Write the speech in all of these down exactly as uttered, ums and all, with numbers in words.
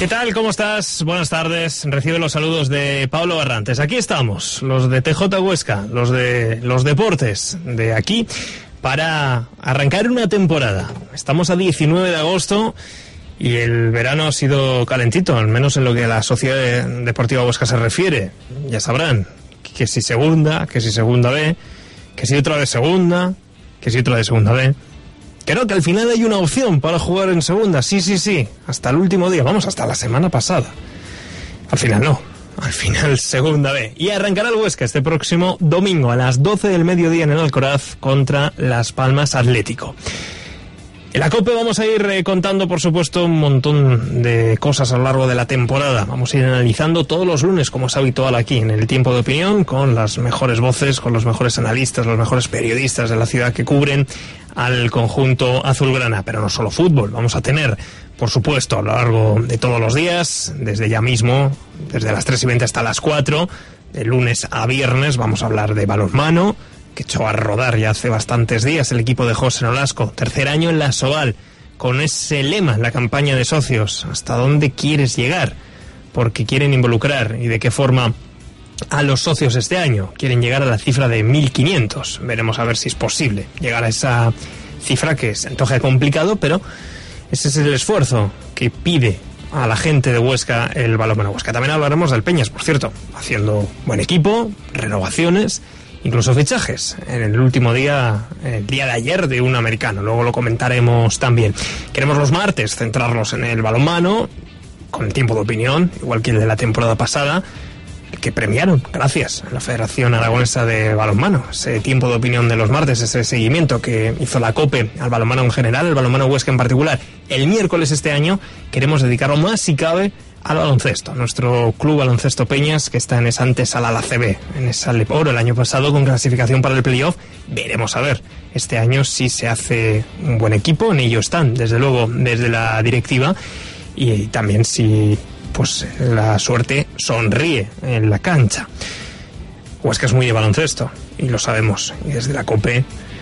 ¿Qué tal? ¿Cómo estás? Buenas tardes. Recibe los saludos de Pablo Barrantes. Aquí estamos, los de T J Huesca, los de los deportes de aquí, para arrancar una temporada. Estamos a diecinueve de agosto y el verano ha sido calentito, al menos en lo que a la Sociedad Deportiva Huesca se refiere. Ya sabrán que si segunda, que si segunda B, que si otra de segunda, que si otra de segunda B. Creo que al final hay una opción para jugar en segunda, sí, sí, sí, hasta el último día, vamos, hasta la semana pasada. Al final no, al final segunda B. Y arrancará el Huesca este próximo domingo a las doce del mediodía en el Alcoraz contra Las Palmas Atlético. En la COPE vamos a ir eh, contando, por supuesto, un montón de cosas a lo largo de la temporada. Vamos a ir analizando todos los lunes, como es habitual aquí, en el Tiempo de Opinión, con las mejores voces, con los mejores analistas, los mejores periodistas de la ciudad que cubren al conjunto azulgrana. Pero no solo fútbol, vamos a tener, por supuesto, a lo largo de todos los días, desde ya mismo, desde las tres y veinte hasta las cuatro, de lunes a viernes, vamos a hablar de balonmano, que echó a rodar ya hace bastantes días el equipo de José Nolasco, tercer año en la Soval, con ese lema en la campaña de socios, ¿hasta dónde quieres llegar? Porque quieren involucrar, y de qué forma, a los socios este año. Quieren llegar a la cifra de mil quinientos, veremos a ver si es posible llegar a esa cifra, que se antoja complicado, pero ese es el esfuerzo que pide a la gente de Huesca el balonmano Huesca. También hablaremos del Peñas, por cierto, haciendo buen equipo, renovaciones, incluso fichajes en el último día, el día de ayer, de un americano. Luego lo comentaremos también. Queremos los martes centrarlos en el balonmano, con el Tiempo de Opinión, igual que el de la temporada pasada, que premiaron, gracias a la Federación Aragonesa de Balonmano. Ese Tiempo de Opinión de los martes, ese seguimiento que hizo la COPE al balonmano en general, el balonmano Huesca en particular. El miércoles este año queremos dedicarlo más, si cabe, al baloncesto. Nuestro club Baloncesto Peñas, que está en esa antesala a la C B, en esa Leporo el año pasado, con clasificación para el playoff. Veremos a ver este año si se hace un buen equipo. En ello están, desde luego, desde la directiva, y también si pues la suerte sonríe en la cancha. Huesca es muy de baloncesto y lo sabemos, y desde la COPE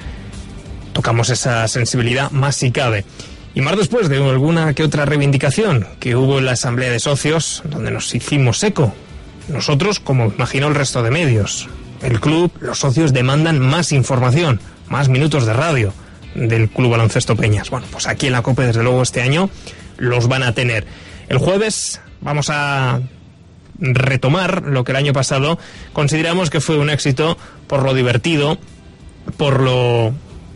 tocamos esa sensibilidad más si cabe. Y más después de alguna que otra reivindicación que hubo en la asamblea de socios, donde nos hicimos eco. Nosotros, como imaginó el resto de medios. El club, los socios demandan más información, más minutos de radio del Club Baloncesto Peñas. Bueno, pues aquí en la COPE, desde luego, este año los van a tener. El jueves vamos a retomar lo que el año pasado consideramos que fue un éxito por lo divertido, por lo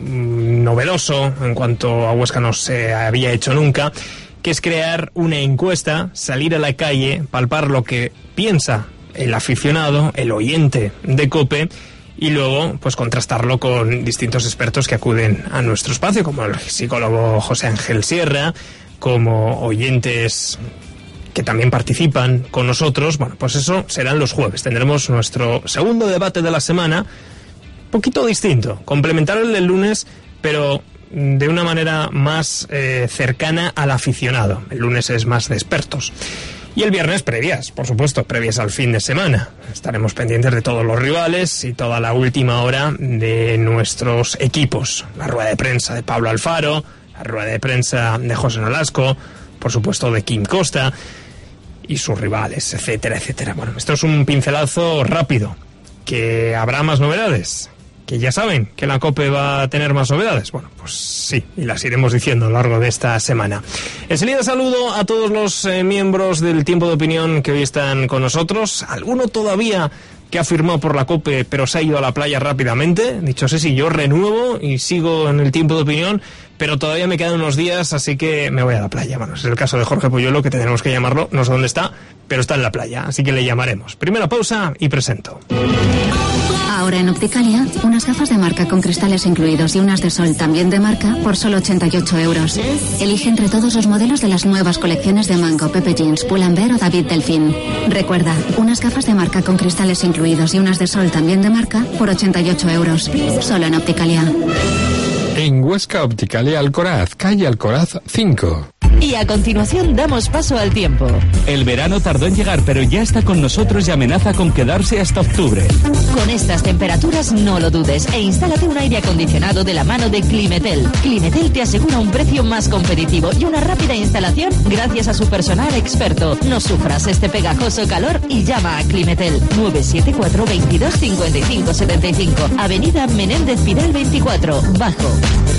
novedoso en cuanto a Huesca no se había hecho nunca, que es crear una encuesta, salir a la calle, palpar lo que piensa el aficionado, el oyente de COPE, y luego pues contrastarlo con distintos expertos que acuden a nuestro espacio, como el psicólogo José Ángel Sierra, como oyentes que también participan con nosotros. Bueno, pues eso serán los jueves. Tendremos nuestro segundo debate de la semana, poquito distinto, complementar el del lunes, pero de una manera más eh, cercana al aficionado. El lunes es más de expertos. Y el viernes previas, por supuesto, previas al fin de semana. Estaremos pendientes de todos los rivales y toda la última hora de nuestros equipos. La rueda de prensa de Pablo Alfaro, la rueda de prensa de José Nolasco, por supuesto de Kim Costa y sus rivales, etcétera, etcétera. Bueno, esto es un pincelazo rápido. ¿Que habrá más novedades? Que ya saben que la COPE va a tener más novedades. Bueno, pues sí, y las iremos diciendo a lo largo de esta semana. Enseguida saludo a todos los eh, miembros del Tiempo de Opinión que hoy están con nosotros. Alguno todavía que ha firmado por la COPE pero se ha ido a la playa rápidamente. Dicho así, sí, yo renuevo y sigo en el Tiempo de Opinión, pero todavía me quedan unos días, así que me voy a la playa. Bueno, es el caso de Jorge Puyuelo, que tenemos que llamarlo, no sé dónde está, pero está en la playa, así que le llamaremos. Primera pausa y presento. Ahora en Opticalia, unas gafas de marca con cristales incluidos y unas de sol también de marca por solo ochenta y ocho euros. Elige entre todos los modelos de las nuevas colecciones de Mango, Pepe Jeans, Pull&Bear o David Delfín. Recuerda, unas gafas de marca con cristales incluidos y unas de sol también de marca por ochenta y ocho euros. Solo en Opticalia. En Huesca, Opticalia Alcoraz, calle Alcoraz cinco. Y a continuación damos paso al tiempo. El verano tardó en llegar, pero ya está con nosotros y amenaza con quedarse hasta octubre. Con estas temperaturas no lo dudes e instálate un aire acondicionado de la mano de Climetel. Climetel te asegura un precio más competitivo y una rápida instalación gracias a su personal experto. No sufras este pegajoso calor y llama a Climetel nueve siete cuatro, veintidós, cincuenta y cinco, setenta y cinco, Avenida Menéndez Pidal veinticuatro, Bajo.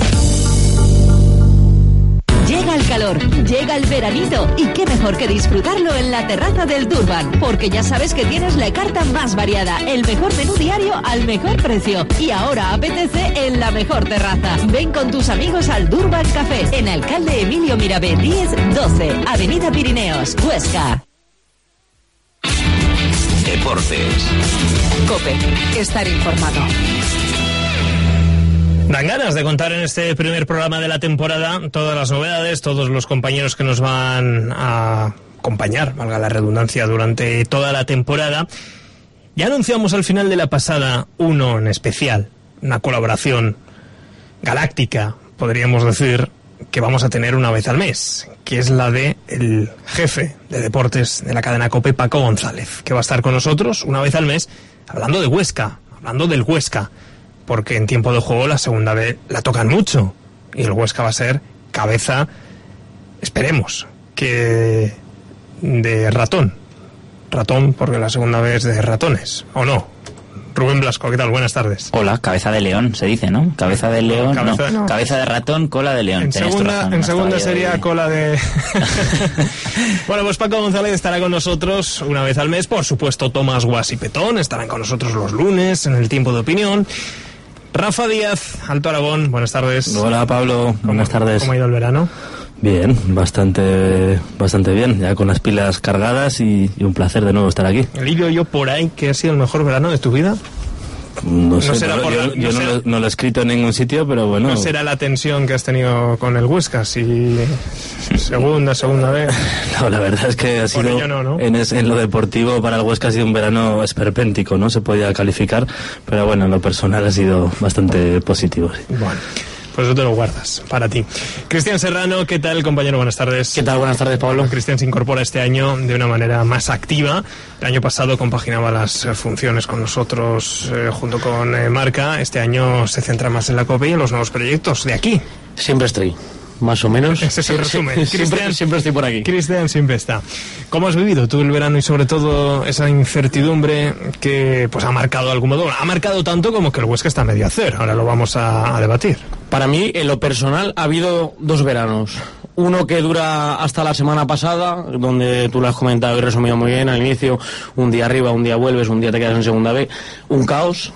Llega el calor, llega el veranito y qué mejor que disfrutarlo en la terraza del Durban, porque ya sabes que tienes la carta más variada, el mejor menú diario al mejor precio y ahora apetece en la mejor terraza. Ven con tus amigos al Durban Café en Alcalde Emilio Mirabé diez doce, Avenida Pirineos, Huesca. Deportes. COPE, estar informado. Dan ganas de contar en este primer programa de la temporada todas las novedades, todos los compañeros que nos van a acompañar, valga la redundancia, durante toda la temporada. Ya anunciamos al final de la pasada uno en especial, una colaboración galáctica, podríamos decir, que vamos a tener una vez al mes, que es la de el jefe de deportes de la cadena COPE, Paco González, que va a estar con nosotros una vez al mes hablando de Huesca, hablando del Huesca, porque en tiempo de juego la segunda B la tocan mucho y el Huesca va a ser cabeza, esperemos, que de ratón. Ratón porque la segunda B es de ratones, ¿o no? Rubén Blasco, ¿qué tal? Buenas tardes. Hola, cabeza de león, se dice, ¿no? Cabeza de león, no, cabeza, no. cabeza de ratón, cola de león. En Tenías segunda, razón, en segunda sería de... cola de... Bueno, pues Paco González estará con nosotros una vez al mes. Por supuesto, Tomás Guas y Petón estarán con nosotros los lunes en el tiempo de opinión. Rafa Díaz, Alto Aragón, buenas tardes. Hola Pablo, buenas tardes. ¿Cómo ha ido el verano? Bien, bastante bastante bien, ya con las pilas cargadas y, y un placer de nuevo estar aquí. ¿Lidio yo por ahí que ha sido el mejor verano de tu vida? No sé, no será no, por, yo, no, yo será, no, lo, no lo he escrito en ningún sitio, pero bueno. ¿No será la tensión que has tenido con el Huesca? Si segunda, segunda vez. No, la verdad es que ha sido, no, ¿no? En, es, en lo deportivo para el Huesca ha sido un verano esperpéntico, ¿no? Se podía calificar, pero bueno, en lo personal ha sido bastante positivo. Sí. Bueno. Pues eso te lo guardas, para ti. Cristian Serrano, ¿qué tal, compañero? Buenas tardes. ¿Qué tal? Buenas tardes, Pablo. Cristian se incorpora este año de una manera más activa. El año pasado compaginaba las funciones con nosotros eh, junto con eh, Marca. Este año se centra más en la COPE y en los nuevos proyectos de aquí. Siempre estoy. Más o menos. Ese es el resumen. siempre, siempre estoy por aquí. Cristian siempre está. ¿Cómo has vivido tú el verano y sobre todo esa incertidumbre que pues ha marcado de algún modo? Ha marcado tanto como que el Huesca está a medio hacer. Ahora lo vamos a, a debatir. Para mí, en lo personal, ha habido dos veranos. Uno que dura hasta la semana pasada, donde tú lo has comentado y resumido muy bien al inicio. Un día arriba, un día vuelves, un día te quedas en segunda B. Un caos.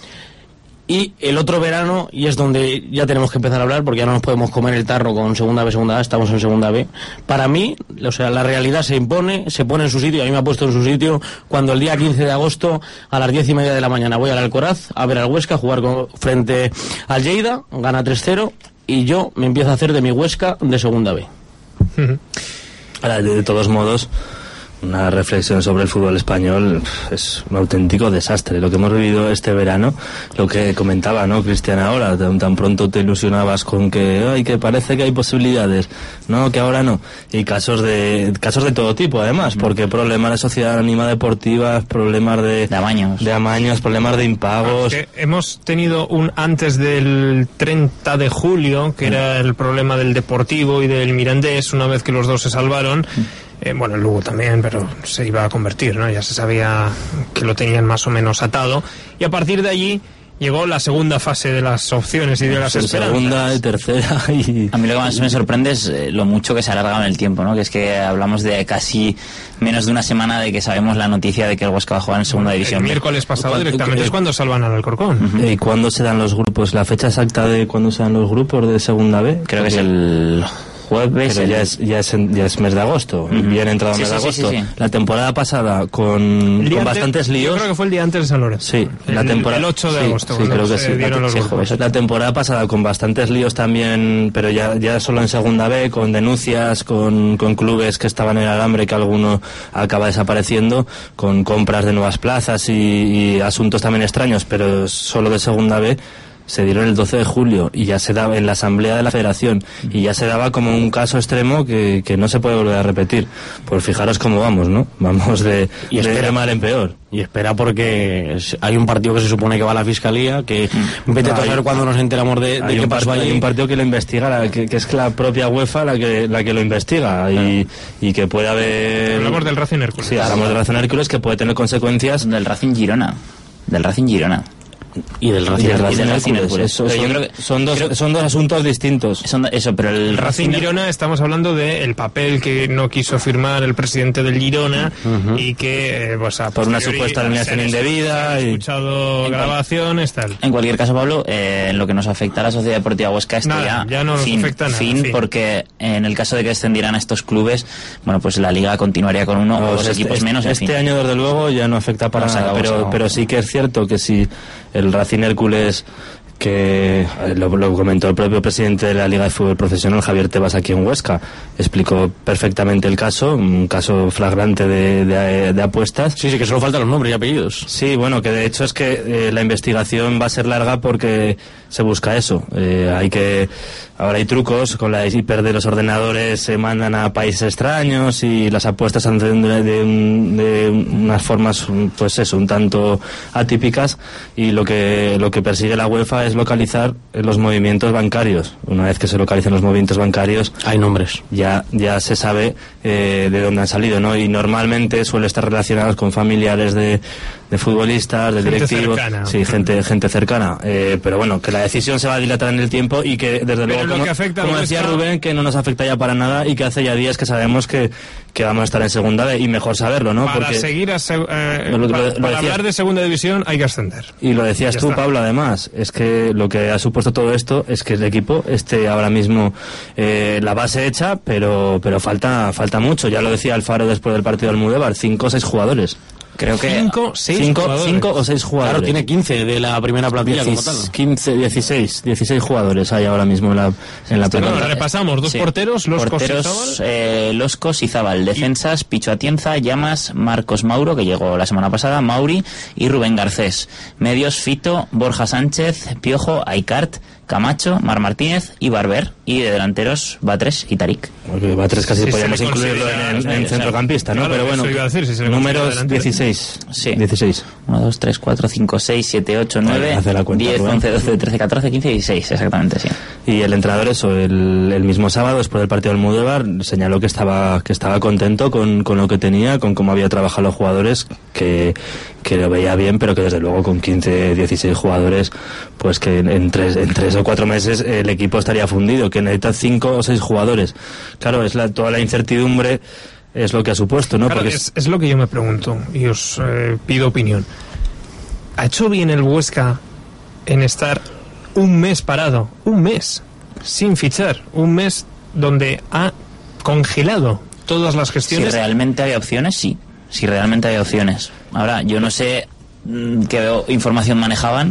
Y el otro verano, y es donde ya tenemos que empezar a hablar, porque ya no nos podemos comer el tarro con segunda B, segunda A, estamos en segunda B. Para mí, o sea, la realidad se impone, se pone en su sitio, a mí me ha puesto en su sitio, cuando el día quince de agosto, a las diez y media de la mañana, voy al Alcoraz a ver al Huesca, jugar con, frente al Lleida, gana tres cero, y yo me empiezo a hacer de mi Huesca de segunda B. Ahora, de, de todos modos, una reflexión sobre el fútbol español, es un auténtico desastre lo que hemos vivido este verano. Lo que comentaba, ¿no, Cristian? Ahora tan, tan pronto te ilusionabas con que ay, que parece que hay posibilidades, no, que ahora no, y casos de casos de todo tipo, además, porque problemas de sociedad anónima deportiva, problemas de, de amaños de amaños problemas de impagos. Que hemos tenido un antes del treinta de julio, que era el problema del Deportivo y del Mirandés, una vez que los dos se salvaron. Eh, bueno, el Lugo también, pero se iba a convertir, ¿no? Ya se sabía que lo tenían más o menos atado. Y a partir de allí llegó la segunda fase de las opciones y de las esperanzas. Segunda y tercera y... A mí lo que más me sorprende es eh, lo mucho que se ha alargado en el tiempo, ¿no? Que es que hablamos de casi menos de una semana de que sabemos la noticia de que el Huesca va a jugar en segunda bueno, división. El miércoles pasado directamente eh, es cuando salvan al Alcorcón. Uh-huh. ¿Y cuándo se dan los grupos? ¿La fecha exacta de cuándo se dan los grupos de segunda B? Creo que es el... jueves, pero ya es, ya es ya es mes de agosto, uh-huh. Bien entrado sí, mes sí, de agosto. Sí, sí, sí. La temporada pasada con, con bastantes líos. Yo creo que fue el día antes de San Lorenzo. Sí, la el, temporada, el ocho de sí, agosto. Sí, creo que sí. Dieron los sí, grupos. La temporada pasada con bastantes líos también, pero ya ya solo en segunda B, con denuncias, con, con clubes que estaban en el alambre, que alguno acaba desapareciendo, con compras de nuevas plazas y, y asuntos también extraños, pero solo de segunda B. se dieron el doce de julio y ya se daba en la asamblea de la federación y ya se daba como un caso extremo que, que no se puede volver a repetir. Pues fijaros cómo vamos, ¿no? Vamos de, y de espera, mal en peor. Y espera porque hay un partido que se supone que va a la fiscalía, que vete a saber cuándo nos enteramos de, de qué pasó allí. Hay un partido que lo investiga, la, que, que es la propia UEFA la que la que lo investiga y, y que puede haber... Hablamos del Racing Hércules. Sí, hablamos del Racing Hércules, que puede tener consecuencias... Del Racing Girona. Del Racing Girona. Y del Racing, y del Racing, Racing Racing Hércules. Eso, son, yo creo que, son, dos, creo, son dos asuntos distintos. Son, eso, pero el, el Racing Girona, estamos hablando del papel que no quiso firmar el presidente del Girona uh-huh. y que, eh, pues, a por una supuesta alineación indebida. He escuchado y... grabaciones, tal. En cualquier caso, Pablo, eh, en lo que nos afecta a la Sociedad Deportiva Huesca, esto nada, ya, ya no nos fin, afecta nada. Fin, fin, porque en el caso de que descendieran a estos clubes, bueno, pues la Liga continuaría con uno no, o dos este, equipos este, menos. Este en fin. año, desde luego, ya no afecta para no, nada, acabó, pero, pero sí que es cierto que si el Racing Hércules, que lo, lo comentó el propio presidente de la Liga de Fútbol Profesional, Javier Tebas, aquí en Huesca, explicó perfectamente el caso, un caso flagrante de, de, de apuestas. Sí, sí, que solo faltan los nombres y apellidos. Sí, bueno, que de hecho es que eh, la investigación va a ser larga porque se busca eso. Eh, hay que... Ahora hay trucos, con la hiper de los ordenadores se mandan a países extraños y las apuestas andan de, de, un, de unas formas, pues eso, un tanto atípicas, y lo que lo que persigue la UEFA es localizar los movimientos bancarios. Una vez que se localizan los movimientos bancarios, hay nombres. Ya ya se sabe eh, de dónde han salido, ¿no? Y normalmente suele estar relacionados con familiares de, de futbolistas, de gente directivos, cercana. sí, gente gente cercana. Eh, pero bueno, que la decisión se va a dilatar en el tiempo y que desde luego, como, como decía Rubén, que no nos afecta ya para nada y que hace ya días que sabemos que, que vamos a estar en segunda vez, y mejor saberlo, ¿no? Para Porque seguir a seg- eh, lo, lo, para, lo para decías, hablar de segunda división hay que ascender. Y lo decías ya tú, está. Pablo, además, es que lo que ha supuesto todo esto es que el equipo esté ahora mismo eh, la base hecha, pero pero falta falta mucho. Ya lo decía Alfaro después del partido del Almudévar, cinco o seis jugadores. Creo que cinco, seis cinco, jugadores. cinco o seis jugadores. Claro, tiene quince de la primera plantilla como tal. quince, dieciséis, dieciséis jugadores hay ahora mismo en la, en la bueno, plantilla. repasamos, dos sí. porteros, Los porteros, Cos y eh, Los Cos y Zabal, defensas, Picho Atienza, Llamas, Marcos Mauro, que llegó la semana pasada, Mauri y Rubén Garcés. Medios, Fito, Borja Sánchez, Piojo, Aicart, Camacho, Mar Martínez y Barber. Y de delanteros, Batres y Tarik. Porque Batres casi sí, podríamos incluirlo en, en, en centrocampista, ¿no? Claro, pero bueno, decir, si números dieciséis. Sí. dieciséis. uno, dos, tres, cuatro, cinco, seis, siete, ocho, nueve, diez, once, doce, trece, catorce, quince y dieciséis, exactamente, sí. Y el entrenador, eso, el, el mismo sábado, después del partido del Almudévar, señaló que estaba que estaba contento con, con lo que tenía, con cómo había trabajado los jugadores, que, que lo veía bien, pero que desde luego con quince, dieciséis jugadores, pues que en tres, en tres o cuatro meses el equipo estaría fundido, que necesita cinco o seis jugadores. Claro, es la, toda la incertidumbre es lo que ha supuesto, ¿no? Claro, Porque es, es lo que yo me pregunto y os eh, pido opinión. ¿Ha hecho bien el Huesca en estar un mes parado, un mes, sin fichar, un mes donde ha congelado todas las gestiones? Si realmente había opciones, sí. Si realmente había opciones. Ahora, yo no sé mmm, qué información manejaban,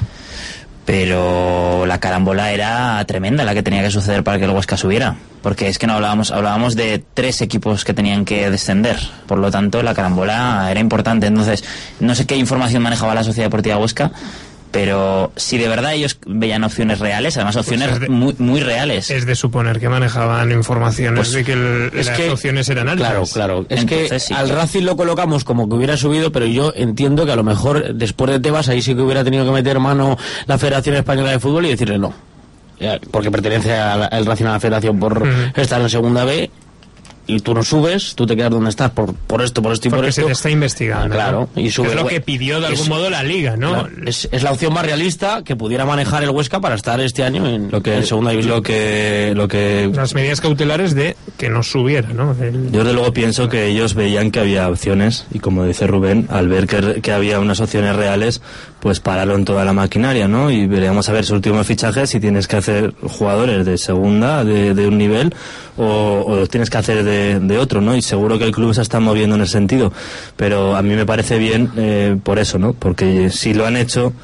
pero la carambola era tremenda la que tenía que suceder para que el Huesca subiera, porque es que no hablábamos hablábamos de tres equipos que tenían que descender, por lo tanto la carambola era importante. Entonces no sé qué información manejaba la Sociedad Deportiva Huesca, pero si de verdad ellos veían opciones reales, además opciones pues de, muy muy reales. Es de suponer que manejaban informaciones pues, de que el, es las que, opciones eran altas. Claro, claro. Es Entonces, que sí, al claro. Racing lo colocamos como que hubiera subido, pero yo entiendo que a lo mejor después de Tebas ahí sí que hubiera tenido que meter mano la Federación Española de Fútbol y decirle no. Porque pertenece al Racing a la Federación por uh-huh. estar en segunda B. Y tú no subes, tú te quedas donde estás por por esto, por esto y Porque por esto. se te está investigando. Claro. ¿no? Y sube, es lo que pidió de algún es, modo la Liga, ¿no? Claro, es, es la opción más realista que pudiera manejar el Huesca para estar este año en, lo que, en segunda división. Lo que, lo que... Las medidas cautelares de que no subiera, ¿no? El... Yo desde luego pienso que ellos veían que había opciones y, como dice Rubén, al ver que, que había unas opciones reales, pues pararon toda la maquinaria, ¿no? Y veríamos a ver su último fichaje, si tienes que hacer jugadores de segunda, de, de un nivel, o, o tienes que hacer de, de otro, ¿no? Y seguro que el club se está moviendo en ese sentido, pero a mí me parece bien eh, por eso, ¿no? Porque si lo han hecho,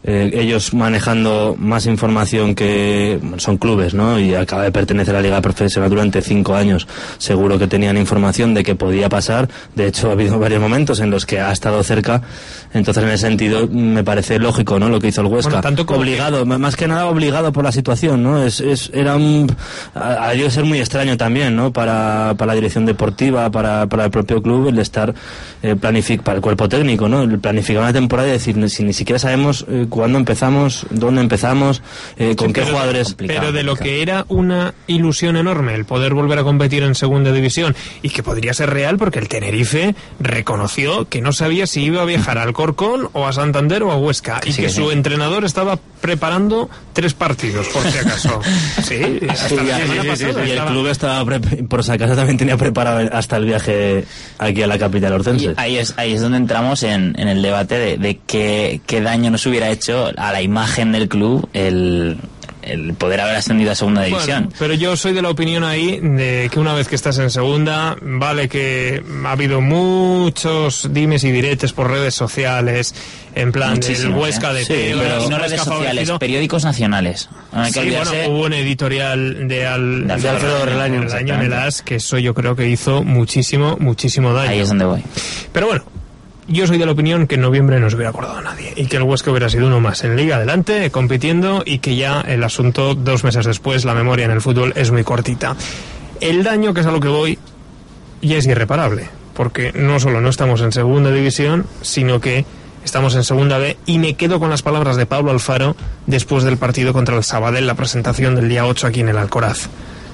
eh, ellos manejando más información que son clubes, ¿no? Y acaba de pertenecer a la Liga Profesional durante cinco años, seguro que tenían información de que podía pasar. De hecho, ha habido varios momentos en los que ha estado cerca. Entonces, en ese sentido, me parece lógico, ¿no? Lo que hizo el Huesca. Bueno, tanto como obligado, que... más que nada obligado por la situación, ¿no? Es, es, era un, ha debido ser muy extraño también, ¿no? Para, para la dirección deportiva, para, para el propio club, el estar eh, planific, para el cuerpo técnico, ¿no? El planificar una temporada y decir, si ni siquiera sabemos eh, cuándo empezamos, dónde empezamos, eh, con sí, qué pero, jugadores. Pero de lo que era una ilusión enorme el poder volver a competir en segunda división y que podría ser real porque el Tenerife reconoció que no sabía si iba a viajar al Corcón o a Santander o a Huesca y sí, que sí. su entrenador estaba preparando tres partidos, por si acaso. Sí, hasta Sí, la sí, semana sí, sí, pasada sí, y el estaba- club estaba, pre- por si acaso también tenía preparado hasta el viaje aquí a la capital hortense. Y ahí es, ahí es donde entramos en, en el debate de, de qué, qué daño nos hubiera hecho a la imagen del club el, el poder haber ascendido a segunda división. Bueno, pero yo soy de la opinión ahí de que una vez que estás en segunda, vale que ha habido muchos dimes y diretes por redes sociales, en plan del Muchísimos, Huesca ¿eh? de Sí, Teo, pero- Y no Huesca redes sociales, favorecido. periódicos nacionales. No hay que Sí, bueno, olvidarse- hubo un editorial de, al, De Alfredo Alfredo Relaño, Relaño en el exactamente. As, que eso yo creo que hizo muchísimo, muchísimo daño. Ahí es donde voy. Pero bueno, yo soy de la opinión que en noviembre no se hubiera acordado nadie y que el Huesca hubiera sido uno más en Liga adelante, compitiendo, y que ya el asunto, dos meses después, la memoria en el fútbol es muy cortita. El daño, que es a lo que voy, ya es irreparable, porque no solo no estamos en segunda división, sino que estamos en segunda B, y me quedo con las palabras de Pablo Alfaro después del partido contra el Sabadell, la presentación del día ocho aquí en el Alcoraz.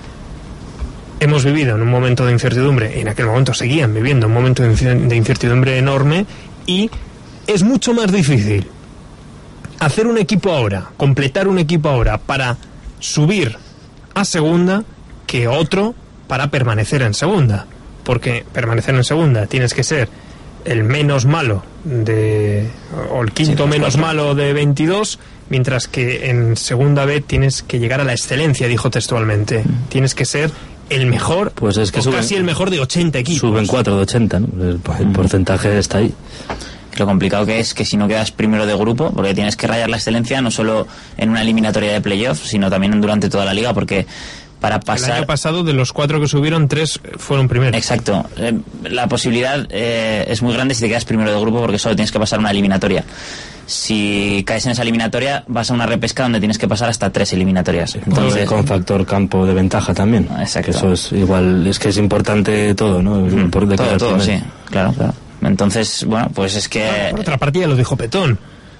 Hemos vivido en un momento de incertidumbre, y en aquel momento seguían viviendo un momento de inci- de incertidumbre enorme, y es mucho más difícil hacer un equipo ahora, completar un equipo ahora para subir a segunda que otro para permanecer en segunda. Porque permanecer en segunda tienes que ser el menos malo de, o el quinto Sí, menos cuatro. malo de veintidós, mientras que en segunda B tienes que llegar a la excelencia, dijo textualmente. Tienes que ser el mejor, Pues es que o suben- casi el mejor de ochenta equipos. Suben cuatro de ochenta, ¿no? El, el porcentaje está ahí. Lo complicado que es que si no quedas primero de grupo, porque tienes que rayar la excelencia no solo en una eliminatoria de playoffs, sino también durante toda la liga, porque para El pasar... año pasado, de los cuatro que subieron, tres fueron primeros. Exacto. Eh, la posibilidad eh, es muy grande si te quedas primero de grupo, porque solo tienes que pasar una eliminatoria. Si caes en esa eliminatoria, vas a una repesca donde tienes que pasar hasta tres eliminatorias. Entonces, Con factor campo de ventaja también. Exacto. Que eso es igual, es que es importante todo, ¿no? mm, Por de todo, quedar todo, primero. sí. Claro, claro. Entonces, bueno, pues es que... Por otra parte, ya lo dijo Petón.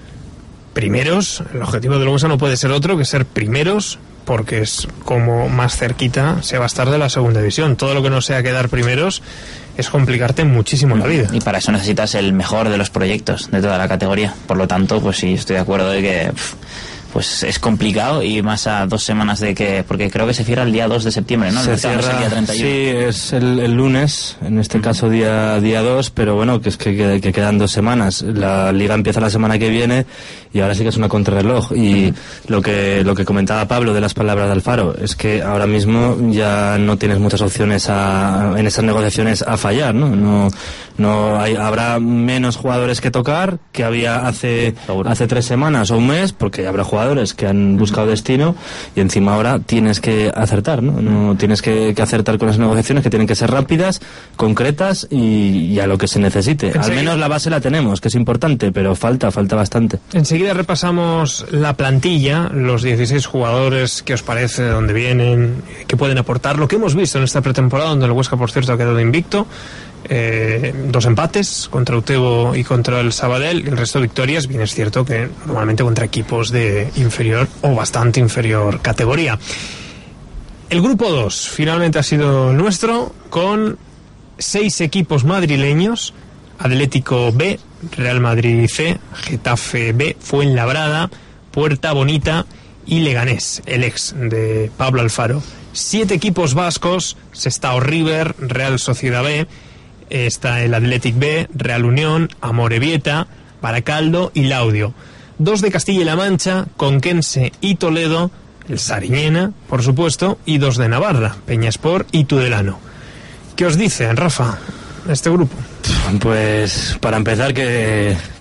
Primeros, el objetivo del Huesca no puede ser otro que ser primeros, porque es como más cerquita se va a estar de la segunda división. Todo lo que no sea quedar primeros es complicarte muchísimo la vida. Y para eso necesitas el mejor de los proyectos de toda la categoría. Por lo tanto, pues sí, estoy de acuerdo de que pff, pues es complicado, y más a dos semanas de que... Porque creo que se cierra el día dos de septiembre, ¿no? El Se mercado no es el cierra, día treinta y uno. sí, es el, el lunes, en este caso día día dos, pero bueno, que es que, que, que quedan dos semanas. La liga empieza la semana que viene y ahora sí que es una contrarreloj. Y uh-huh. lo que lo que comentaba Pablo de las palabras de Alfaro es que ahora mismo ya no tienes muchas opciones a, en esas negociaciones a fallar, ¿no? No, no hay, habrá menos jugadores que tocar que había hace hace tres semanas o un mes, porque habrá jugadores que han buscado destino, y encima ahora tienes que acertar, ¿no? No tienes que, que acertar con las negociaciones, que tienen que ser rápidas, concretas y, y a lo que se necesite. Enseguida, al menos la base la tenemos, que es importante, pero falta, falta bastante. Enseguida repasamos la plantilla, los dieciséis jugadores, qué os parece, de dónde vienen, qué pueden aportar, lo que hemos visto en esta pretemporada, donde el Huesca, por cierto, ha quedado invicto. Eh, dos empates contra Utebo y contra el Sabadell, y el resto victorias. Bien, es cierto que normalmente contra equipos de inferior o bastante inferior categoría. El grupo dos finalmente ha sido nuestro, con seis equipos madrileños: Atlético B, Real Madrid C, Getafe B, Fuenlabrada, Puerta Bonita y Leganés, el ex de Pablo Alfaro. Siete equipos vascos: Sestao River, Real Sociedad B, está el Athletic B, Real Unión, Amorebieta, Baracaldo y Laudio. Dos de Castilla y La Mancha, Conquense y Toledo, el Sariñena, por supuesto, y dos de Navarra, Peñaspor y Tudelano. ¿Qué os dice, Rafa, este grupo? Pues para empezar, que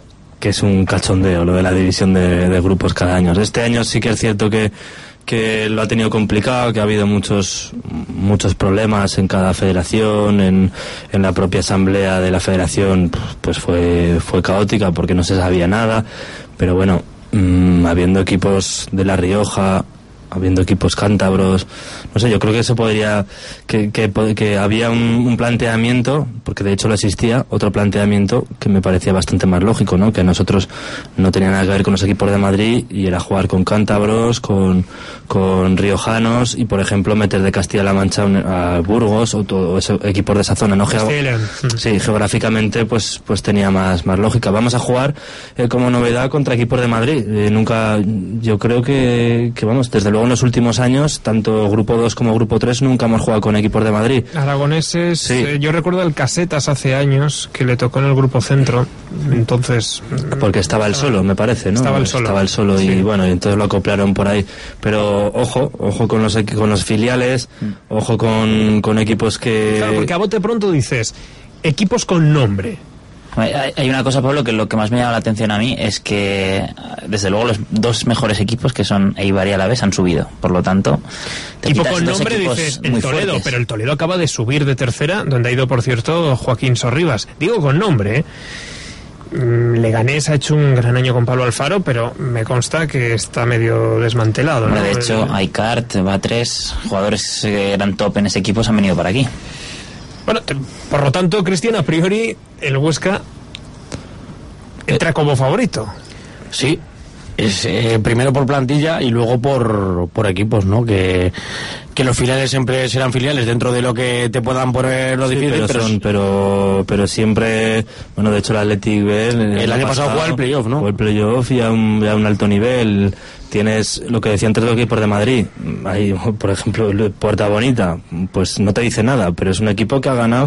que es un cachondeo lo de la división de, de grupos cada año. Este año sí que es cierto que que lo ha tenido complicado, que ha habido muchos muchos problemas en cada federación, en, en la propia asamblea de la federación, pues fue fue caótica porque no se sabía nada, pero bueno, mmm, habiendo equipos de La Rioja, habiendo equipos cántabros, no sé, yo creo que eso podría, que, que, que había un, un planteamiento, porque de hecho lo existía, otro planteamiento que me parecía bastante más lógico, ¿no? Que a nosotros no tenía nada que ver con los equipos de Madrid y era jugar con cántabros, con, con riojanos y, por ejemplo, meter de Castilla-La Mancha a Burgos o, todo, o esos equipos de esa zona, ¿no? Geo sí, geográficamente pues pues tenía más, más lógica. Vamos a jugar eh, como novedad contra equipos de Madrid. Eh, nunca, yo creo que, que vamos, desde luego en los últimos años, tanto Grupo dos como Grupo tres, nunca hemos jugado con equipos de Madrid. Aragoneses, sí. eh, yo recuerdo el Casetas hace años, que le tocó en el Grupo Centro, entonces... Porque estaba el solo, me parece, ¿no? Estaba el solo. Estaba el solo y sí. Bueno, y entonces lo acoplaron por ahí. Pero ojo, ojo con los, con los filiales, ojo con, con equipos que... Claro, porque a bote pronto dices, equipos con nombre. Hay una cosa, Pablo, que lo que más me llama la atención a mí es que, desde luego, los dos mejores equipos, que son Eibar y Alavés, han subido. Por lo tanto, te equipo quitas con dos nombre equipos dices el muy Toledo, fuertes. pero el Toledo acaba de subir de tercera, donde ha ido, por cierto, Joaquín Sorribas. Digo con nombre, ¿eh? Leganés ha hecho un gran año con Pablo Alfaro, pero me consta que está medio desmantelado, ¿no? Bueno, de hecho, Aikart, Batres, jugadores que eran top en ese equipo, se han venido para aquí. Bueno, te, por lo tanto, Cristian, a priori, el Huesca entra como favorito. Sí, es eh, primero por plantilla y luego por, por equipos, ¿no? Que, que los filiales siempre serán filiales dentro de lo que te puedan poner lo sí, difícil, pero, pero, son, pero pero siempre, bueno, de hecho el Athletic B el, el, el año pasado jugó el playoff, ¿no? Jugó el playoff y a un, a un alto nivel. Tienes lo que decían tres equipos de Madrid. Hay, por ejemplo, Puerta Bonita, pues no te dice nada, pero es un equipo que ha ganado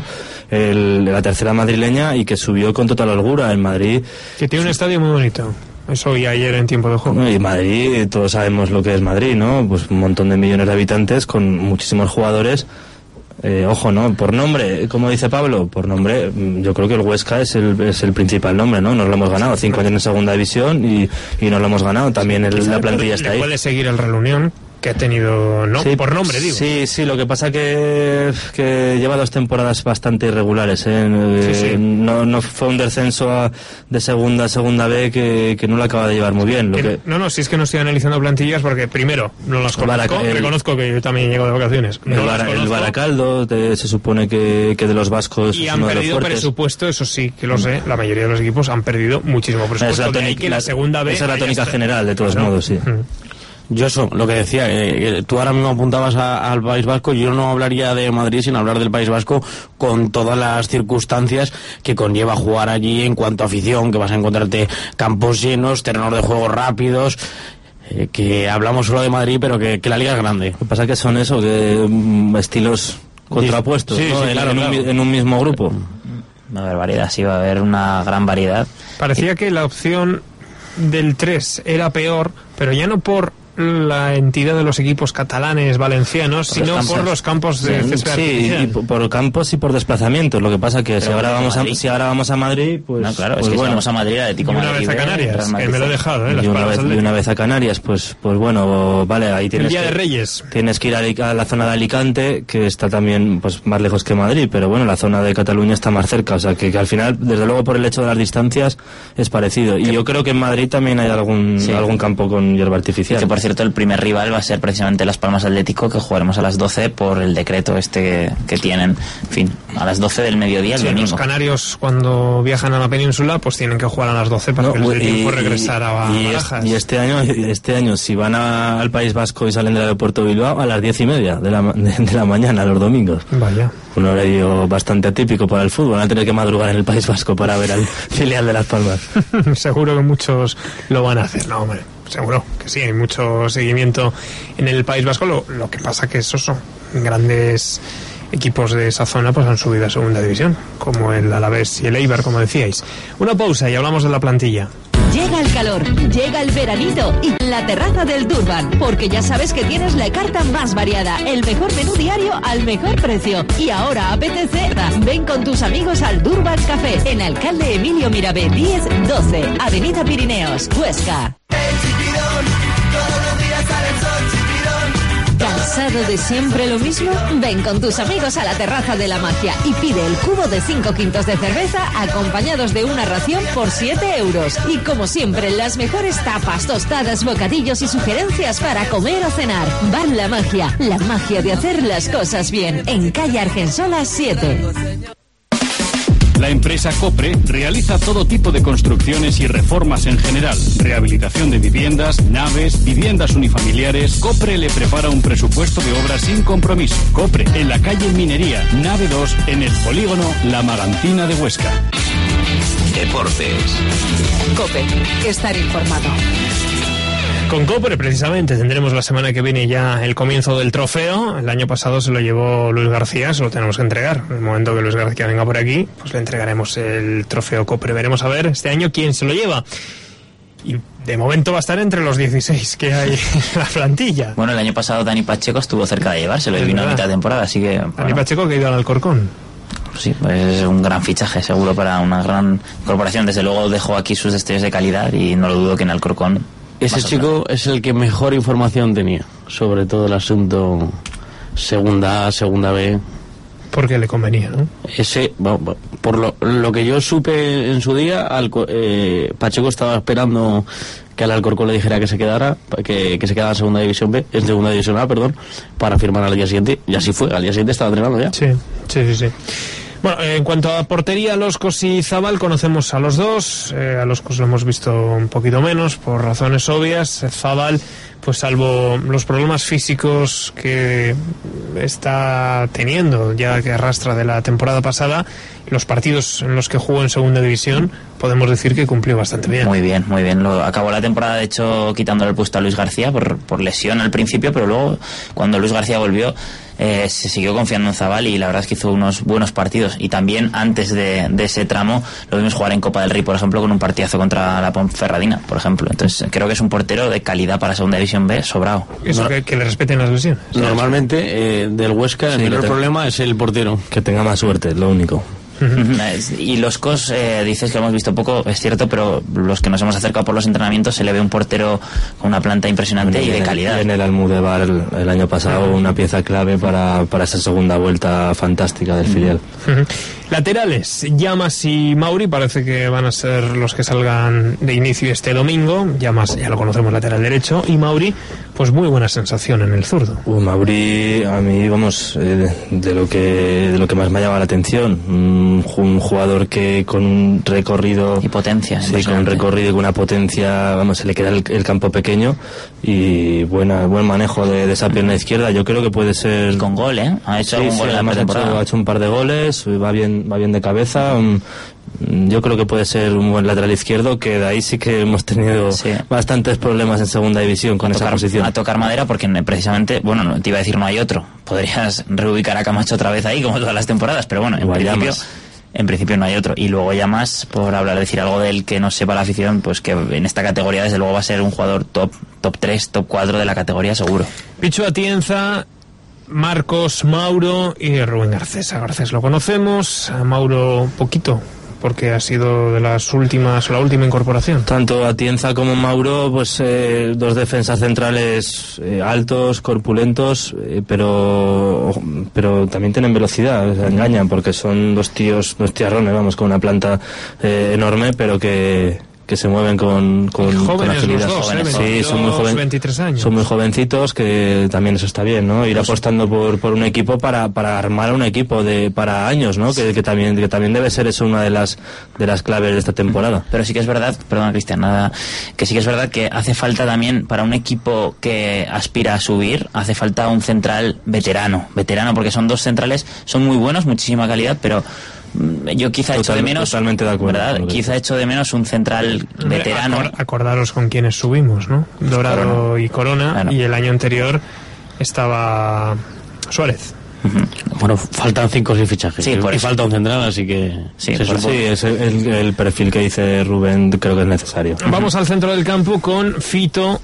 el, la tercera madrileña y que subió con total holgura. En Madrid, que tiene un estadio muy bonito. Eso vi ayer en tiempo de juego. No, y Madrid, todos sabemos lo que es Madrid, ¿no? Pues un montón de millones de habitantes con muchísimos jugadores. Eh, ojo, ¿no? Por nombre, como dice Pablo, por nombre, yo creo que el Huesca es el, es el principal nombre, ¿no? Nos lo hemos ganado, cinco años en segunda división y, y nos lo hemos ganado. También el, la plantilla está ahí. Puede seguir el Reunión, que ha tenido, ¿no? Sí, por nombre, digo. Sí, sí, lo que pasa que, que lleva dos temporadas bastante irregulares, ¿eh? Sí, sí. No, no fue un descenso a, de segunda a segunda B que, que no lo acaba de llevar muy bien. Lo que, que... No, no, si es que no estoy analizando plantillas porque, primero, no las conozco, Baraca, el, reconozco que yo también llego de vacaciones. No el, Bar, el Baracaldo, te, se supone que, que de los vascos y es han uno de los perdido fuertes. Presupuesto, eso sí, que lo sé, la mayoría de los equipos han perdido muchísimo presupuesto. Es la tónica, que la segunda B... Esa es la tónica está... general, de todos claro. modos, sí. Mm. Yo eso, lo que decía, eh, tú ahora mismo apuntabas a, al País Vasco, yo no hablaría de Madrid sin hablar del País Vasco con todas las circunstancias que conlleva jugar allí en cuanto a afición, que vas a encontrarte campos llenos, terrenos de juego rápidos, eh, que hablamos solo de Madrid, pero que, que la liga es grande. Lo que pasa es que son eso, que um, estilos contrapuestos, sí, ¿no? sí, en, claro, en, claro. Un, en un mismo grupo. Va a haber variedad, sí, va a haber una gran variedad. Parecía que la opción del tres era peor, pero ya no por la entidad de los equipos catalanes, valencianos, por sino por los campos de sí, césped sí, artificial. y por, por campos y por desplazamientos. Lo que pasa que si ahora vamos a, si ahora vamos a Madrid, pues no, claro, pues es que bueno, si vamos a Madrid, Atlético y una Madrid, vez a Canarias, que me lo he dejado, ¿eh? y, una vez, y una vez a Canarias, pues pues bueno, vale, ahí tienes el Día que, de Reyes. Tienes que ir a, a la zona de Alicante, que está también pues más lejos que Madrid, pero bueno, la zona de Cataluña está más cerca, o sea que, que al final, desde luego por el hecho de las distancias, es parecido. Y yo creo que en Madrid también hay algún sí. algún campo con hierba artificial. Y que por cierto el primer rival va a ser precisamente Las Palmas Atlético, que jugaremos a las doce por el decreto este que, que tienen, en fin, a las doce del mediodía el sí, domingo. Los canarios cuando viajan a la península pues tienen que jugar a las doce para no, que les dé tiempo de regresar a y, Barajas. Y este año, este año si van a, al País Vasco y salen del aeropuerto de Bilbao a las diez y media de la, de, de la mañana los domingos. Vaya. Un horario bastante atípico para el fútbol. Van a tener que madrugar en el País Vasco para ver al filial de Las Palmas. Seguro que muchos lo van a hacer, no, hombre. Seguro que sí, hay mucho seguimiento en el País Vasco. Lo, lo que pasa que esos son grandes equipos de esa zona, pues han subido a segunda división, como el Alavés y el Eibar, como decíais. Una pausa y hablamos de la plantilla. Llega el calor, llega el veranito y la terraza del Durban, porque ya sabes que tienes la carta más variada, el mejor menú diario al mejor precio. Y ahora apetece, ven con tus amigos al Durban Café, en Alcalde Emilio Mirabé diez doce, Avenida Pirineos, Huesca. ¿Cansado de siempre lo mismo? Ven con tus amigos a la terraza de la magia y pide el cubo de cinco quintos de cerveza acompañados de una ración por siete euros. Y como siempre, las mejores tapas, tostadas, bocadillos y sugerencias para comer o cenar. Bar La Magia, la magia de hacer las cosas bien, en calle Argensola siete. La empresa Copre realiza todo tipo de construcciones y reformas en general. Rehabilitación de viviendas, naves, viviendas unifamiliares. Copre le prepara un presupuesto de obras sin compromiso. Copre, en la calle Minería, nave dos, en el polígono La Magantina de Huesca. Deportes. Cope, estar informado. Con Copre, precisamente, tendremos la semana que viene ya el comienzo del trofeo. El año pasado se lo llevó Luis García, se lo tenemos que entregar. En el momento que Luis García venga por aquí, pues le entregaremos el trofeo Copre. Veremos a ver este año quién se lo lleva. Y de momento va a estar entre los dieciséis que hay en la plantilla. Bueno, el año pasado Dani Pacheco estuvo cerca de llevárselo y vino a mitad de temporada, así que... Dani bueno. Pacheco, que ha ido al Alcorcón. Sí, pues es un gran fichaje, seguro, para una gran corporación. Desde luego dejó aquí sus destellos de calidad y no lo dudo que en Alcorcón... Ese chico es el que mejor información tenía sobre todo el asunto segunda A, segunda B. Porque le convenía, ¿no? Ese, por lo, lo que yo supe en su día, Alco, eh, Pacheco estaba esperando que al Alcorcón le dijera que se quedara, que, que se quedara en segunda división B, en segunda división A, perdón, para firmar al día siguiente, y así fue, al día siguiente estaba entrenando ya. Sí, sí, sí, sí. Bueno, en cuanto a portería, Loscos y Zabal, conocemos a los dos. Eh, a Loscos lo hemos visto un poquito menos, por razones obvias. Zabal, pues salvo los problemas físicos que está teniendo, ya que arrastra de la temporada pasada, los partidos en los que jugó en segunda división, podemos decir que cumplió bastante bien. Muy bien, muy bien. Lo, acabó la temporada, de hecho, quitándole el puesto a Luis García por, por lesión al principio, pero luego, cuando Luis García volvió, eh, se siguió confiando en Zabal y la verdad es que hizo unos buenos partidos. Y también antes de, de ese tramo lo vimos jugar en Copa del Rey, por ejemplo, con un partidazo contra la Ponferradina, por ejemplo. Entonces creo que es un portero de calidad para segunda división B, sobrado. Eso, no, que, que le respeten las lesiones. Normalmente eh, del Huesca el sí, mayor problema es el portero. Que tenga más suerte, lo único. Y Loscos, eh, dices que lo hemos visto poco, es cierto, pero los que nos hemos acercado por los entrenamientos se le ve un portero con una planta impresionante y de calidad. En el Almudebar el, el año pasado, una pieza clave para, para esa segunda vuelta fantástica del filial. Laterales, Llamas y Mauri parece que van a ser los que salgan de inicio este domingo. Llamas ya lo conocemos, lateral derecho, y Mauri, pues muy buena sensación en el zurdo. Uh, Mauri, a mí, vamos, eh, de lo que de lo que más me ha llamado la atención, un, un jugador que con un recorrido y potencia, sí, con un recorrido y con una potencia, vamos, se le queda el, el campo pequeño y buena buen manejo de, de esa pierna izquierda. Yo creo que puede ser. Y con gol, ¿eh? Ha hecho sí, un gol sí, en la temporada. Ha hecho un par de goles, va bien va bien de cabeza. Um, yo creo que puede ser un buen lateral izquierdo, que de ahí sí que hemos tenido sí. bastantes problemas en segunda división con a esa tocar, posición. A tocar madera, porque precisamente, bueno, no, te iba a decir no hay otro. Podrías reubicar a Camacho otra vez ahí, como todas las temporadas, pero bueno, en Igual principio... Llamas. En principio no hay otro. Y luego ya más, por hablar, decir algo del que no sepa la afición, pues que en esta categoría desde luego va a ser un jugador top, top tres, top cuatro de la categoría seguro. Pichu Atienza, Marcos, Mauro y Rubén Garcés. A Garcés lo conocemos, a Mauro poquito, porque ha sido de las últimas, la última incorporación. Tanto Atienza como Mauro, pues eh, dos defensas centrales eh, altos, corpulentos, eh, pero pero también tienen velocidad, o sea, engañan, porque son dos tíos, dos tiarrones, vamos, con una planta eh, enorme, pero que que se mueven con, con, con agilidad. Los dos, jóvenes, ¿eh? sí, son muy jóvenes, veintitrés años. Son muy jovencitos, que también eso está bien, ¿no? Ir apostando por, por un equipo para, para armar un equipo de para años, ¿no? Que, que también que también debe ser eso una de las de las claves de esta temporada. Pero sí que es verdad, perdona Cristian, nada, que sí que es verdad que hace falta también para un equipo que aspira a subir, hace falta un central veterano, veterano, porque son dos centrales, son muy buenos, muchísima calidad, pero yo quizá he hecho de menos, totalmente de acuerdo, ¿verdad? Quizá he hecho de menos un central veterano. Acor- acordaros con quienes subimos, ¿no? Dorado Corona. y Corona, claro. Y el año anterior estaba Suárez. Uh-huh. Bueno, faltan cinco o seis fichajes. Sí, y, por y eso. falta un central, así que... Sí, se por supone. Sí, es el, el, el perfil que dice Rubén, creo que es necesario. Vamos al centro del campo con Fito,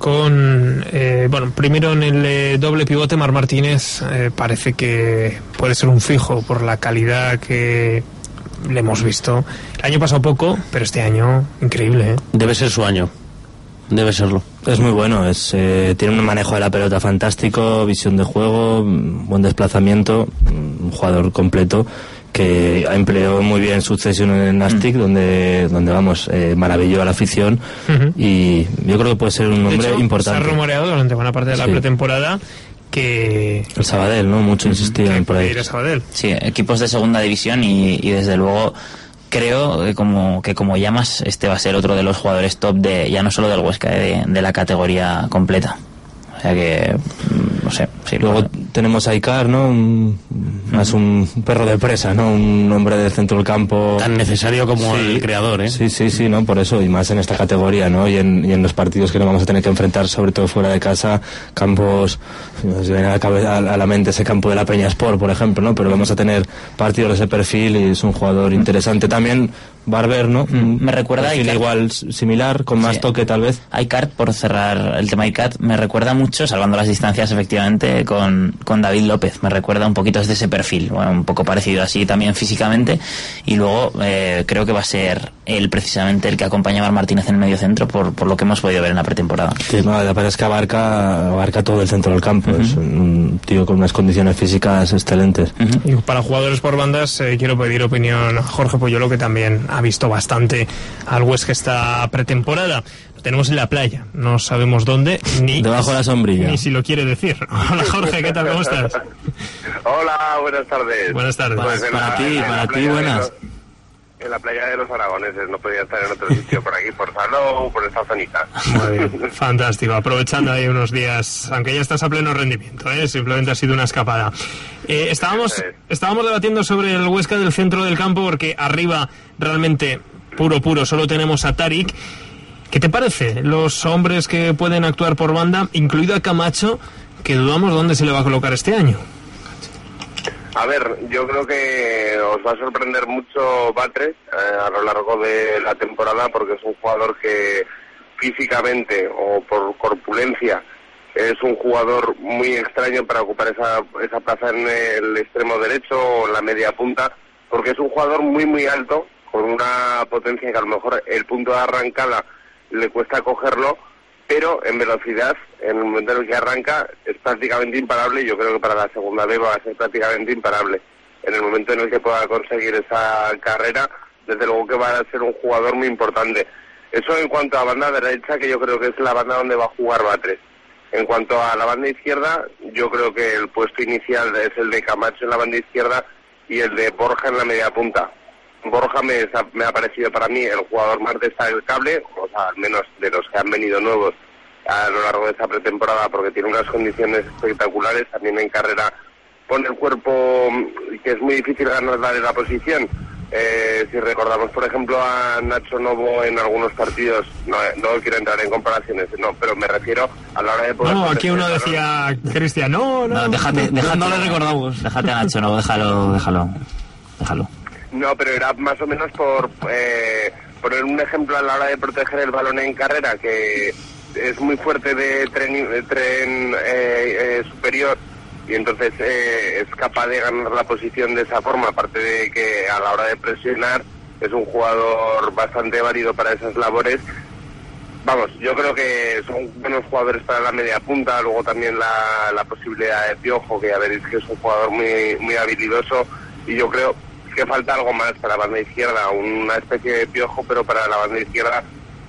con, eh, bueno, primero en el eh, doble pivote, Marc Martínez eh, parece que puede ser un fijo por la calidad que le hemos visto. El año pasado poco, pero este año increíble, ¿eh? Debe ser su año. Debe serlo. Es muy bueno, es eh, tiene un manejo de la pelota fantástico, visión de juego, buen desplazamiento, un jugador completo que empleó muy bien su cesión en Nastic, mm. donde donde vamos, eh, maravilló a la afición, uh-huh. y yo creo que puede ser un hombre de hecho, importante. Se ha rumoreado durante buena parte de la sí. pretemporada que... El Sabadell, ¿no? Mucho insistían por ahí. Ir a Sabadell. Sí, equipos de segunda división y, y desde luego... Creo que como que como llamas, este va a ser otro de los jugadores top de ya no solo del Huesca, de, de la categoría completa. O sea que, no sé. Sí, luego bueno. tenemos a Icar, ¿no? Un, más un perro de presa, ¿no? Un hombre del centro del campo. Tan necesario como sí, el creador, ¿eh? Sí, sí, sí, ¿no? Por eso, y más en esta categoría, ¿no? Y en, y en los partidos que nos vamos a tener que enfrentar, sobre todo fuera de casa, campos, nos viene a la, cabeza, a la mente ese campo de la Peña Sport, por ejemplo, ¿no? Pero vamos a tener partidos de ese perfil y es un jugador interesante. También Barber, ¿no? Me recuerda a Icar. Igual similar, con más sí. toque tal vez. A Icar, por cerrar el tema Icar, me recuerda mucho, salvando las distancias efectivamente, con, con David López. Me recuerda un poquito desde ese perfil, bueno, un poco parecido así también físicamente. Y luego eh, creo que va a ser él precisamente el que acompaña a Marc Martínez en el medio centro, por, por lo que hemos podido ver en la pretemporada. Sí, no, la verdad es que abarca, abarca todo el centro del campo. Uh-huh. Es un tío con unas condiciones físicas excelentes. Uh-huh. Y para jugadores por bandas, eh, quiero pedir opinión a Jorge Poyolo, que también ha visto bastante al Huesca esta pretemporada. Lo tenemos en la playa, no sabemos dónde, ni debajo de la sombrilla, ni si lo quiere decir. Hola Jorge, ¿qué tal? ¿Cómo estás? Hola, buenas tardes. Buenas tardes. Pues para la, ti, para ti, buenas. En la playa de los Aragoneses, no podía estar en otro sitio, por aquí, por Salou, por esta zonita. Muy bien, fantástico, aprovechando ahí unos días, aunque ya estás a pleno rendimiento, ¿eh? Simplemente ha sido una escapada. Eh, estábamos, estábamos debatiendo sobre el Huesca del centro del campo, porque arriba realmente, puro puro, solo tenemos a Tarik. ¿Qué te parece los hombres que pueden actuar por banda, incluido a Camacho, que dudamos dónde se le va a colocar este año? A ver, yo creo que os va a sorprender mucho Batres eh, a lo largo de la temporada, porque es un jugador que físicamente o por corpulencia es un jugador muy extraño para ocupar esa, esa plaza en el extremo derecho o en la media punta, porque es un jugador muy muy alto, con una potencia que a lo mejor el punto de arrancada le cuesta cogerlo, pero en velocidad, en el momento en el que arranca, es prácticamente imparable. Yo creo que para la segunda vez va a ser prácticamente imparable. En el momento en el que pueda conseguir esa carrera, desde luego que va a ser un jugador muy importante. Eso en cuanto a banda derecha, que yo creo que es la banda donde va a jugar Batres. En cuanto a la banda izquierda, yo creo que el puesto inicial es el de Camacho en la banda izquierda y el de Borja en la media punta. Borja me, me ha parecido para mí el jugador más destacable, o sea, al menos de los que han venido nuevos a lo largo de esta pretemporada, porque tiene unas condiciones espectaculares. También en carrera pone el cuerpo, que es muy difícil ganarle la posición. Eh, si recordamos, por ejemplo, a Nacho Novo en algunos partidos, no, no quiero entrar en comparaciones, no, pero me refiero a la hora de poder... No, aquí uno decía, Cristian, no, no, no, déjate, déjate, no, no le recordamos. Déjate a Nacho Novo, déjalo, déjalo, déjalo. No, pero era más o menos por eh, poner un ejemplo a la hora de proteger el balón en carrera, que es muy fuerte de tren, de tren eh, eh, superior, y entonces eh, es capaz de ganar la posición de esa forma, aparte de que a la hora de presionar es un jugador bastante válido para esas labores. Vamos, yo creo que son buenos jugadores para la media punta. Luego también la, la posibilidad de Piojo, que ya veréis que es un jugador muy, muy habilidoso, y yo creo que falta algo más para la banda izquierda, una especie de Piojo, pero para la banda izquierda,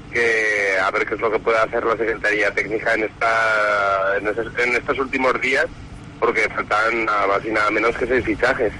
que a ver qué es lo que puede hacer la Secretaría Técnica en esta en, esos, en estos últimos días, porque faltan nada más y nada menos que seis fichajes.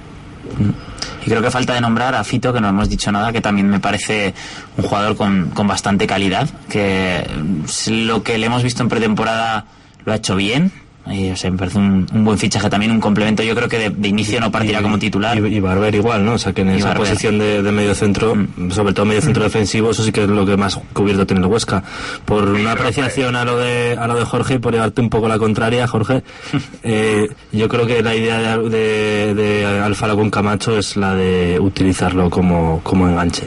Y creo que falta de nombrar a Fito, que no hemos dicho nada, que también me parece un jugador con, con bastante calidad, que lo que le hemos visto en pretemporada lo ha hecho bien. Y, o sea, me parece un, un buen fichaje también, un complemento. Yo creo que de, de inicio no partirá y, como titular. Y, y Barber igual, ¿no? O sea, que en y esa Barber. posición de, de medio centro, mm. sobre todo medio centro mm. defensivo, eso sí que es lo que más cubierto tiene el Huesca. Por una apreciación a lo de a lo de Jorge, y por llevarte un poco la contraria, Jorge, eh, yo creo que la idea de, de, de Alfaro con Camacho es la de utilizarlo como, como enganche.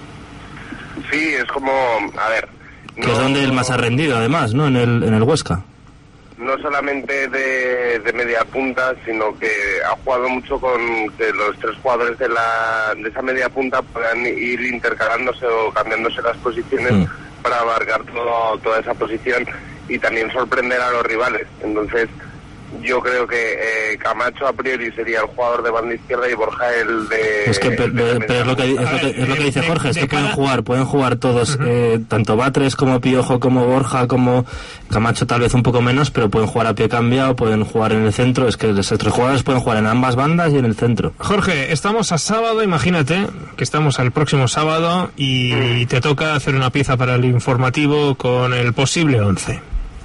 Sí, es como, a ver... Que no, es donde él más ha rendido, además, ¿no? En el, en el Huesca. No solamente de, de media punta, sino que ha jugado mucho con que los tres jugadores de la de esa media punta puedan ir intercalándose o cambiándose las posiciones mm. para abarcar todo, toda esa posición y también sorprender a los rivales. Entonces, yo creo que eh, Camacho a priori sería el jugador de banda izquierda y Borja el de... Es que, pero, de pero es, lo que, es, lo que, es lo que dice Jorge, es que pueden jugar, pueden jugar todos, uh-huh. eh, tanto Batres como Piojo, como Borja, como Camacho tal vez un poco menos, pero pueden jugar a pie cambiado, pueden jugar en el centro, es que esos tres jugadores pueden jugar en ambas bandas y en el centro. Jorge, estamos a sábado, imagínate que estamos al próximo sábado y mm. te toca hacer una pieza para el informativo con el posible once.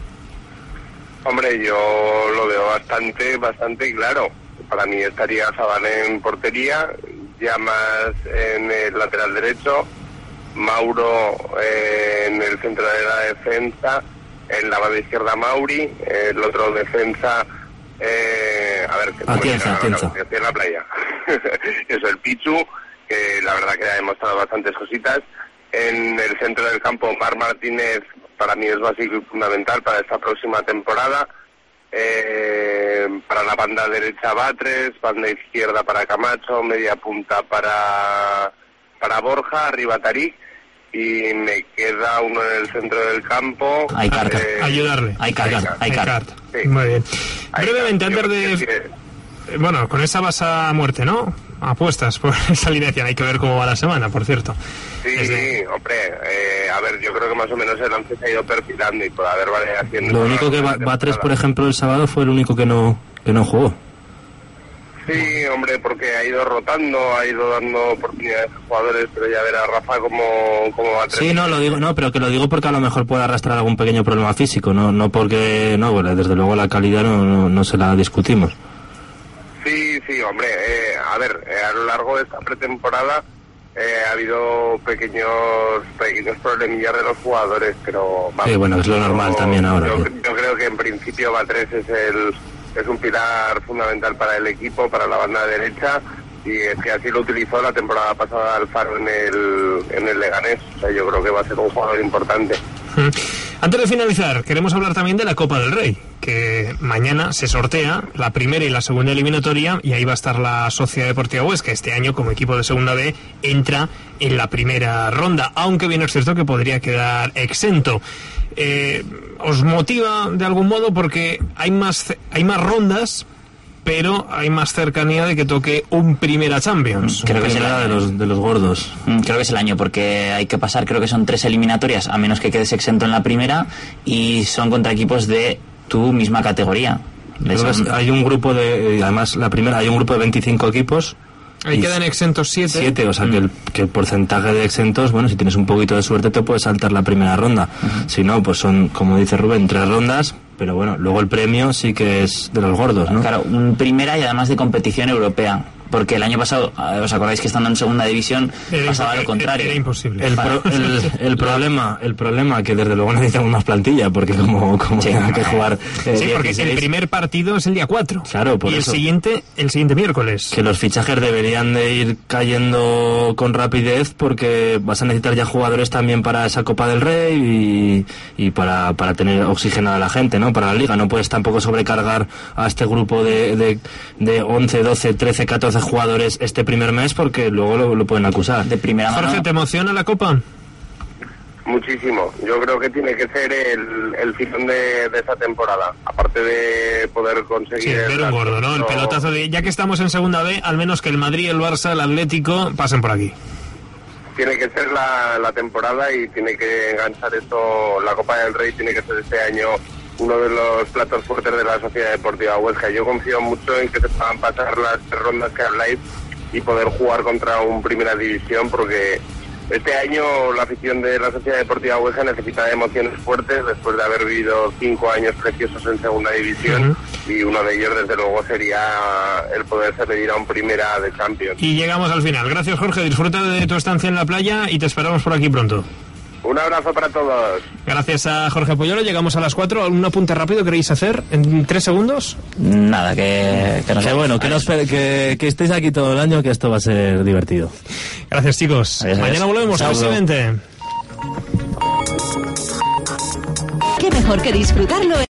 Hombre, yo lo veo bastante, bastante claro. Para mí estaría Zabal en portería, Llamas en el lateral derecho, Mauro eh, en el centro de la defensa, en la banda izquierda Mauri, el otro defensa, eh, a ver, que Atienza, Atienza. Estoy en la playa. Eso, el Pichu, que la verdad que ha demostrado bastantes cositas. En el centro del campo, Mar Martínez, para mí es básico y fundamental para esta próxima temporada. Eh, para la banda derecha Batres, banda izquierda para Camacho, media punta para para Borja, arriba Tarik, y me queda uno en el centro del campo. Hay carta. Eh, ayudarle. Hay carta. Hay carta. Sí. Muy bien. Brevemente, antes de... Que... Bueno, con esa vas a muerte, ¿no? Apuestas por esa alineación. Hay que ver cómo va la semana, por cierto. Sí, Desde... hombre, eh, a ver, yo creo que más o menos el once se ha ido perfilando y puede haber variaciones. Lo único que Batres, por ejemplo, el sábado fue el único que no que no jugó. Sí, hombre, porque ha ido rotando, ha ido dando oportunidades a jugadores, pero ya verá Rafa cómo, cómo va a Sí, no, lo digo, no, pero que lo digo porque a lo mejor puede arrastrar algún pequeño problema físico, no no porque, no, bueno, desde luego la calidad no, no, no se la discutimos. Sí, sí, hombre, eh, a ver, eh, a lo largo de esta pretemporada eh, ha habido pequeños pequeños problemillas de los jugadores, pero... Vamos, sí, bueno, es lo normal yo, también ahora. Yo, yo creo que en principio Batres es el es un pilar fundamental para el equipo, para la banda derecha, y es que así lo utilizó la temporada pasada Alfaro en el, en el Leganés. O sea, yo creo que va a ser un jugador importante. Antes de finalizar, queremos hablar también de la Copa del Rey, que mañana se sortea la primera y la segunda eliminatoria, y ahí va a estar la Sociedad Deportiva Huesca. Este año, como equipo de segunda B, entra en la primera ronda, aunque bien es cierto que podría quedar exento. Eh, ¿Os motiva de algún modo? Porque hay más, hay más rondas, pero hay más cercanía de que toque un primera Champions. Creo que es el año de los, de los gordos. Creo que es el año, porque hay que pasar, creo que son tres eliminatorias, a menos que quedes exento en la primera, y son contra equipos de tu misma categoría. Son... Hay un grupo de, además la primera, hay un grupo de veinticinco equipos. Ahí quedan exentos siete. Siete, o sea, mm. que, el, que el porcentaje de exentos, bueno, si tienes un poquito de suerte te puedes saltar la primera ronda. Uh-huh. Si no, pues son, como dice Rubén, tres rondas, pero bueno, luego el premio sí que es de los gordos, ¿no? Claro, un primera y además de competición europea. Porque el año pasado, ¿os acordáis que estando en segunda división era pasaba lo contrario? Era imposible. El, pro, el, el problema, el problema que desde luego necesitamos más plantilla, porque como, como sí, tenga que jugar... Eh, sí, porque dieciséis, el primer partido es el día cuatro. Claro, por y eso. el siguiente, el siguiente miércoles. Que los fichajes deberían de ir cayendo con rapidez, porque vas a necesitar ya jugadores también para esa Copa del Rey y, y para, para tener oxigenada a la gente, ¿no? Para la Liga. No puedes tampoco sobrecargar a este grupo de, de, de once, doce, trece, catorce jugadores este primer mes, porque luego lo, lo pueden acusar. De primera mano. Jorge, ¿te emociona la Copa? Muchísimo. Yo creo que tiene que ser el, el filón de, de esta temporada. Aparte de poder conseguir... Sí, pero un gordo, ¿no? El pelotazo de... Ya que estamos en segunda B, al menos que el Madrid, el Barça, el Atlético pasen por aquí. Tiene que ser la, la temporada y tiene que enganchar esto. La Copa del Rey tiene que ser este año uno de los platos fuertes de la Sociedad Deportiva Huesca. Yo confío mucho en que se puedan pasar las tres rondas que habláis y poder jugar contra un Primera División, porque Este año la afición de la Sociedad Deportiva Huesca necesita emociones fuertes después de haber vivido cinco años preciosos en segunda división, uh-huh. y uno de ellos desde luego sería el poderse medir a un primera de Champions. Y llegamos al final. Gracias, Jorge, disfruta de tu estancia en la playa y te esperamos por aquí pronto. Un abrazo para todos. Gracias a Jorge Pollolo. Llegamos a las cuatro. ¿Un apunte rápido queréis hacer en tres segundos? Nada, que, que, nos que bueno, que, nos, que, que estéis aquí todo el año, que esto va a ser divertido. Gracias, chicos. Adiós, Mañana adiós. volvemos. Próximamente. Qué mejor que disfrutarlo.